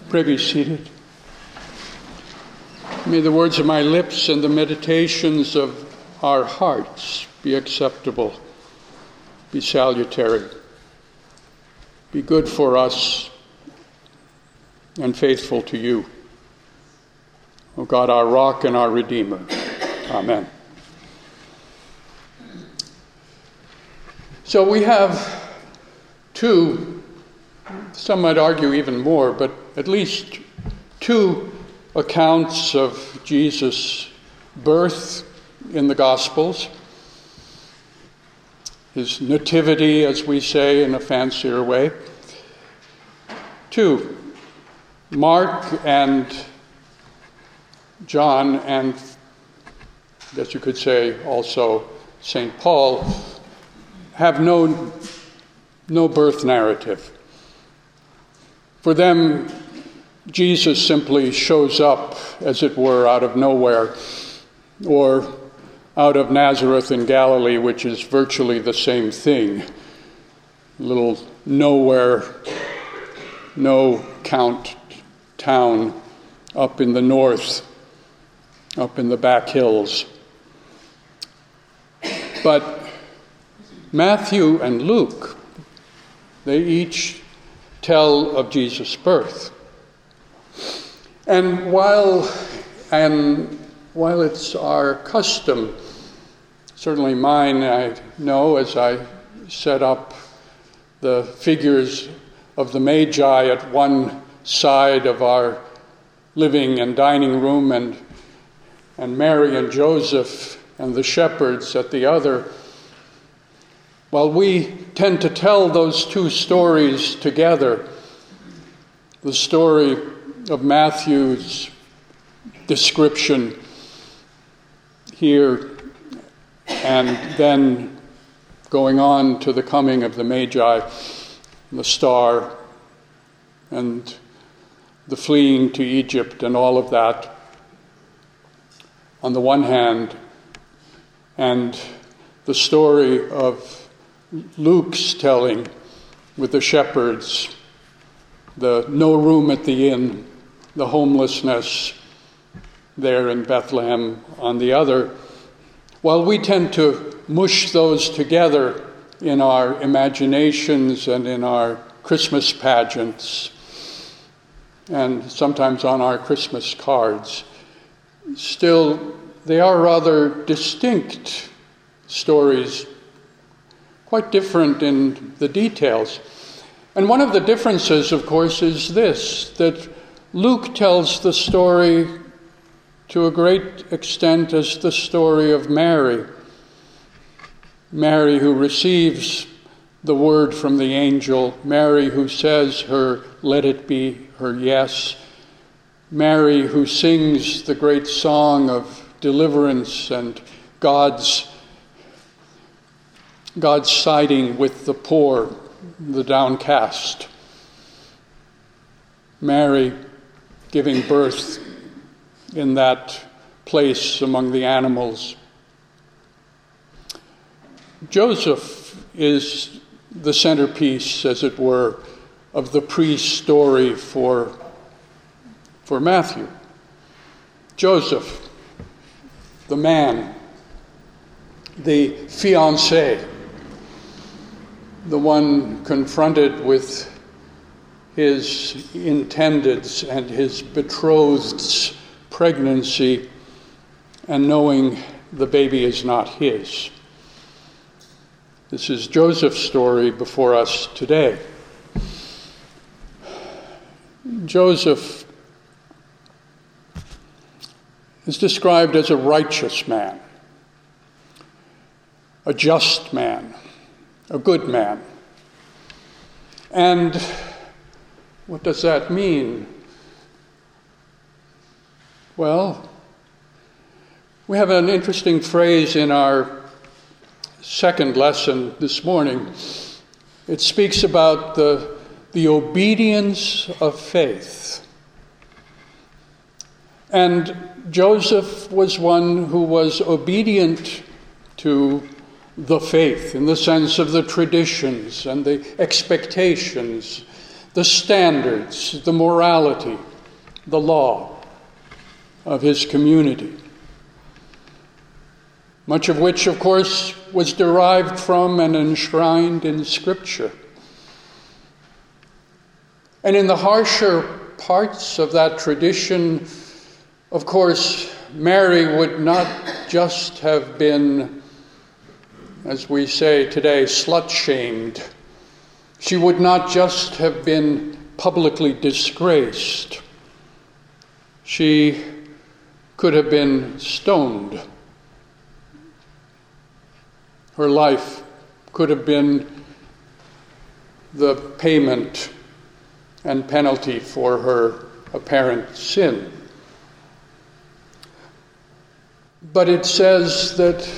Pray be seated. May the words of my lips and the meditations of our hearts be acceptable, be salutary, be good for us and faithful to you. O God, our rock and our Redeemer. Amen. So we have two, some might argue even more, but at least two accounts of Jesus' birth in the Gospels, his nativity, as we say in a fancier way. Two, Mark and John, and as you could say also St. Paul, have no birth narrative. For them, Jesus simply shows up, as it were, out of nowhere, or out of Nazareth in Galilee, which is virtually the same thing. A little nowhere, no count town up in the north, up in the back hills. But Matthew and Luke, they each tell of Jesus' birth. And while it's our custom, certainly mine, I know, as I set up the figures of the Magi at one side of our living and dining room, and Mary and Joseph and the shepherds at the other, while we tend to tell those two stories together, the story of Matthew's description here, and then going on to the coming of the Magi, the star, and the fleeing to Egypt and all of that, on the one hand, and the story of Luke's telling with the shepherds, the no room at the inn, the homelessness there in Bethlehem on the other, while we tend to mush those together in our imaginations and in our Christmas pageants, and sometimes on our Christmas cards, still they are rather distinct stories, quite different in the details. And one of the differences, of course, is this, that Luke tells the story to a great extent as the story of Mary. Mary who receives the word from the angel, Mary who says her let it be, her yes, Mary who sings the great song of deliverance and God's siding with the poor, the downcast. Mary giving birth in that place among the animals. Joseph is the centerpiece, as it were, of the pre-story for Matthew. Joseph, the man, the fiancé, the one confronted with his intended's and his betrothed's pregnancy and knowing the baby is not his. This is Joseph's story before us today. Joseph is described as a righteous man, a just man, a good man. And what does that mean? Well, we have an interesting phrase in our second lesson this morning. It speaks about the obedience of faith. And Joseph was one who was obedient to the faith in the sense of the traditions and the expectations the standards, the morality, the law of his community. Much of which, of course, was derived from and enshrined in Scripture. And in the harsher parts of that tradition, of course, Mary would not just have been, as we say today, slut-shamed. She would not just have been publicly disgraced. She could have been stoned. Her life could have been the payment and penalty for her apparent sin. But it says that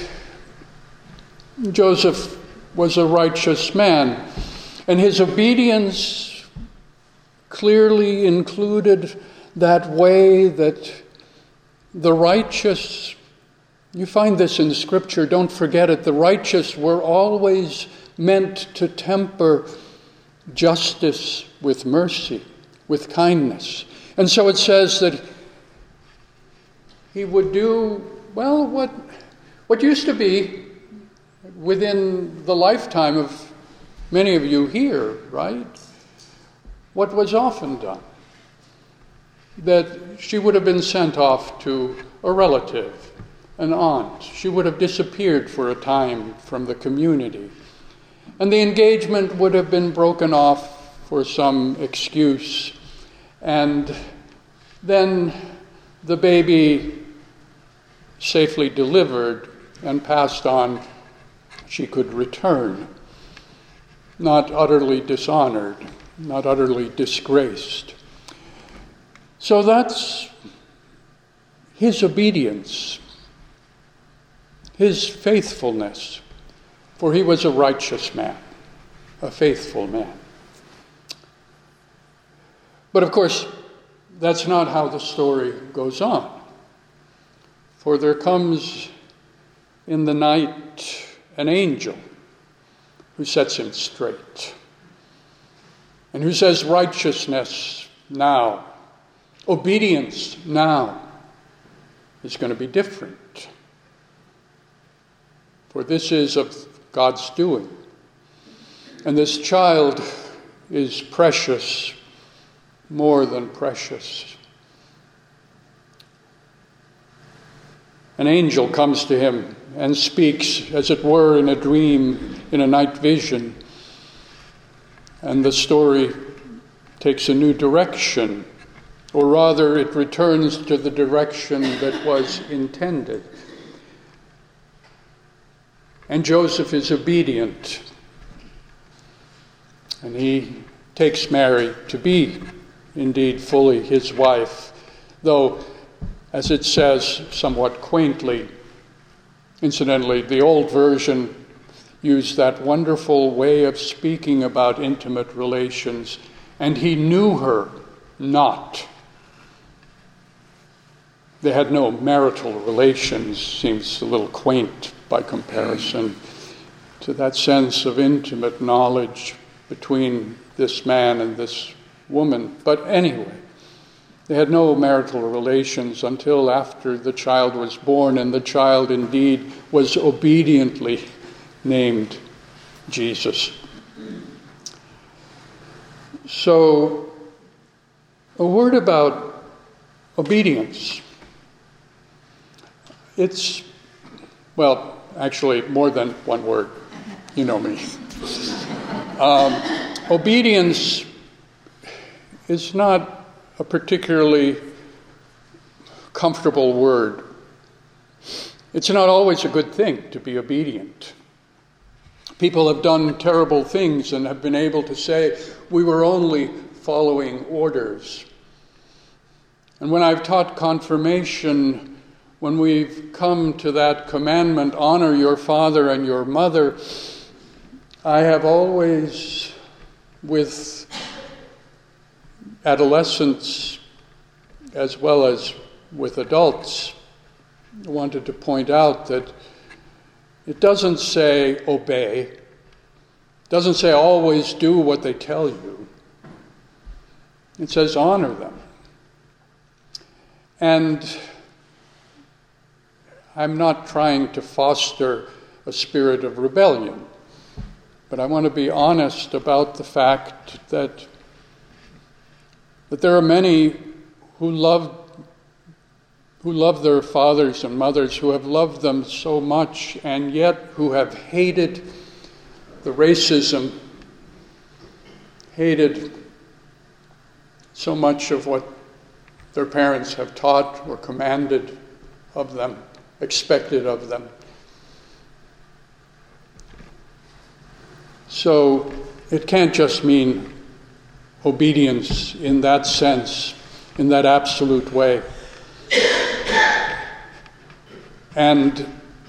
Joseph was a righteous man, and his obedience clearly included that way that the righteous, you find this in Scripture, don't forget it, the righteous were always meant to temper justice with mercy, with kindness. And so it says that he would do, well, what used to be within the lifetime of many of you here, right? What was often done. That she would have been sent off to a relative, an aunt. She would have disappeared for a time from the community. And the engagement would have been broken off for some excuse. And then the baby safely delivered and passed on, she could return, not utterly dishonored, not utterly disgraced. So that's his obedience, his faithfulness, for he was a righteous man, a faithful man. But of course, that's not how the story goes on. For there comes in the night an angel who sets him straight and who says righteousness now, obedience now is going to be different. For this is of God's doing. And this child is precious, more than precious. An angel comes to him and speaks, as it were, in a dream, in a night vision. And the story takes a new direction, or rather it returns to the direction that was intended. And Joseph is obedient, and he takes Mary to be indeed fully his wife, though, as it says somewhat quaintly, incidentally, the old version used that wonderful way of speaking about intimate relations, and he knew her not. They had no marital relations, seems a little quaint by comparison to that sense of intimate knowledge between this man and this woman. But anyway, they had no marital relations until after the child was born, and the child indeed was obediently named Jesus. So, a word about obedience. It's, well, actually more than one word. You know me. Obedience is not a particularly comfortable word. It's not always a good thing to be obedient. People have done terrible things and have been able to say, we were only following orders. And when I've taught confirmation, when we've come to that commandment, honor your father and your mother, I have always, with adolescents as well as with adults, wanted to point out that it doesn't say obey, it doesn't say always do what they tell you. It says honor them. And I'm not trying to foster a spirit of rebellion, but I want to be honest about the fact that there are many who love their fathers and mothers, who have loved them so much, and yet who have hated the racism, hated so much of what their parents have taught or commanded of them, expected of them. So it can't just mean obedience in that sense, in that absolute way. And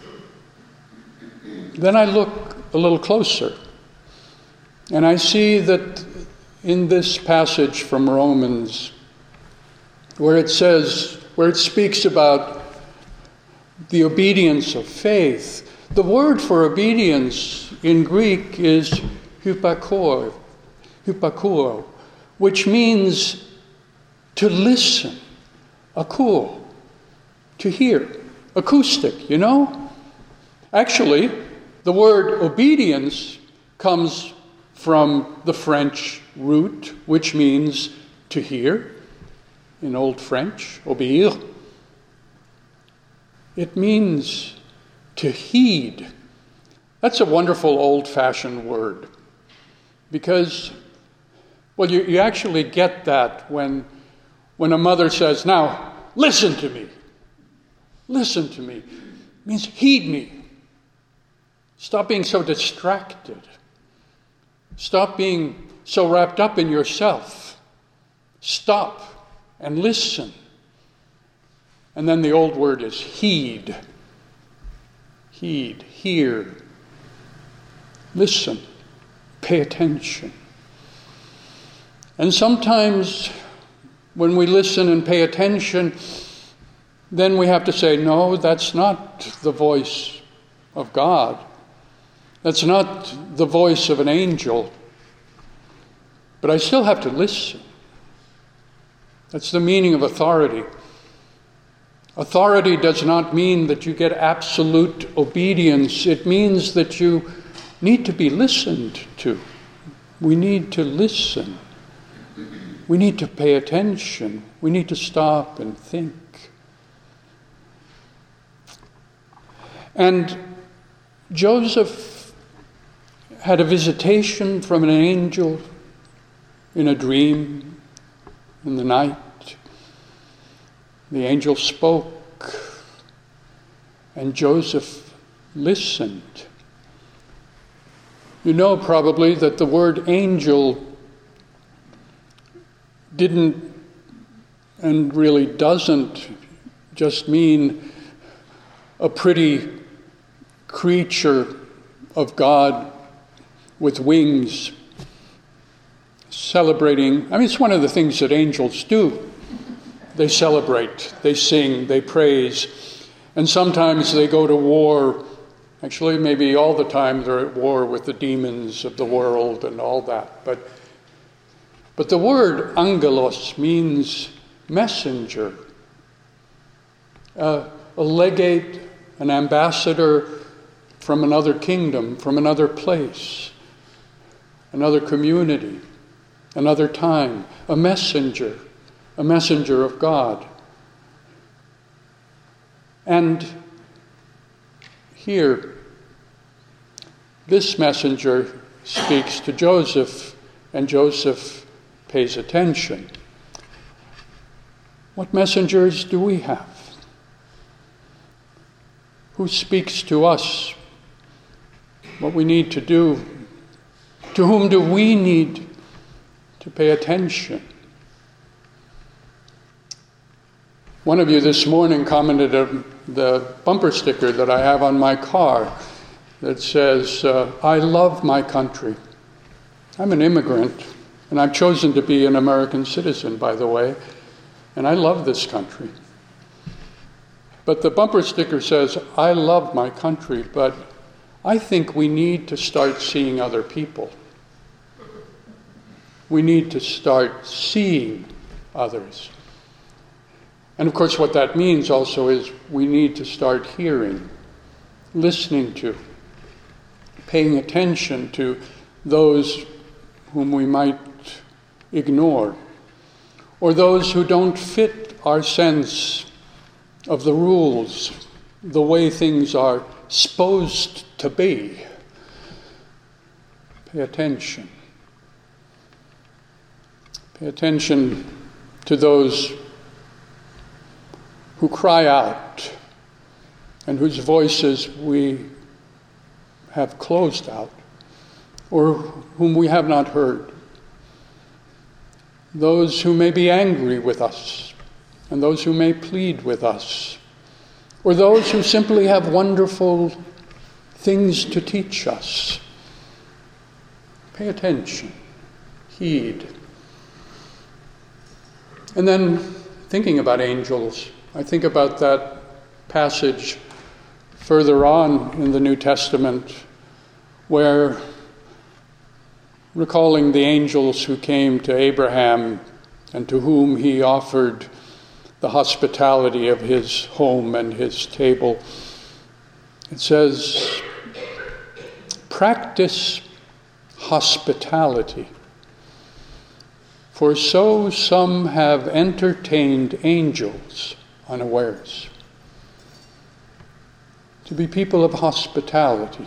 then I look a little closer, and I see that in this passage from Romans, where it speaks about the obedience of faith, the word for obedience in Greek is hypakouo, which means to listen, akouo, to hear, acoustic, you know? Actually, the word obedience comes from the French root, which means to hear, in Old French, obéir. It means to heed. That's a wonderful old-fashioned word, because, well, you actually get that when a mother says, now, listen to me. Listen to me. It means heed me. Stop being so distracted. Stop being so wrapped up in yourself. Stop and listen. And then the old word is heed. Heed, hear, listen, pay attention. And sometimes when we listen and pay attention, then we have to say, no, that's not the voice of God. That's not the voice of an angel. But I still have to listen. That's the meaning of authority. Authority does not mean that you get absolute obedience. It means that you need to be listened to. We need to listen. We need to pay attention. We need to stop and think. And Joseph had a visitation from an angel in a dream in the night. The angel spoke, and Joseph listened. You know probably that the word angel didn't and really doesn't just mean a pretty creature of God with wings celebrating. I mean, it's one of the things that angels do. They celebrate, they sing, they praise, and sometimes they go to war. Actually, maybe all the time they're at war with the demons of the world and all that. But the word angelos means messenger, a legate, an ambassador from another kingdom, from another place, another community, another time, a messenger of God. And here, this messenger speaks to Joseph, and Joseph pays attention. What messengers do we have? Who speaks to us what we need to do? To whom do we need to pay attention? One of you this morning commented on the bumper sticker that I have on my car that says, I love my country. I'm an immigrant, and I've chosen to be an American citizen, by the way, and I love this country. But the bumper sticker says, I love my country, but I think we need to start seeing other people. We need to start seeing others. And of course, what that means also is we need to start hearing, listening to, paying attention to those whom we might ignore, or those who don't fit our sense of the rules, the way things are supposed to be. Pay attention. Pay attention to those who cry out and whose voices we have closed out or whom we have not heard. Those who may be angry with us and those who may plead with us, or those who simply have wonderful things to teach us. Pay attention, heed. And then, thinking about angels, I think about that passage further on in the New Testament where, recalling the angels who came to Abraham and to whom he offered the hospitality of his home and his table, it says, "Practice hospitality, for so some have entertained angels unawares." To be people of hospitality,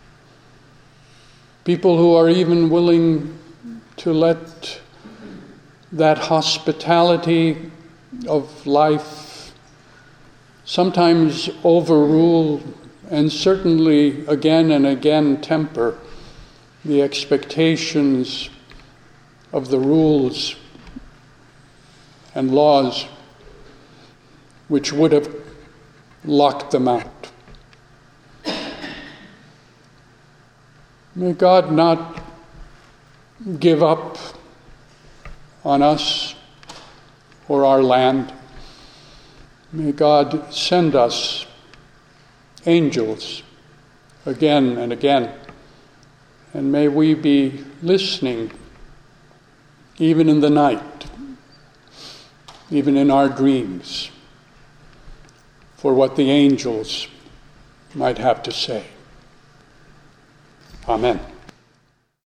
people who are even willing to let that hospitality of life sometimes overrule and certainly again and again temper the expectations of the rules and laws which would have locked them out. May God not give up on us or our land. May God send us angels again and again. And may we be listening, even in the night, even in our dreams, for what the angels might have to say. Amen.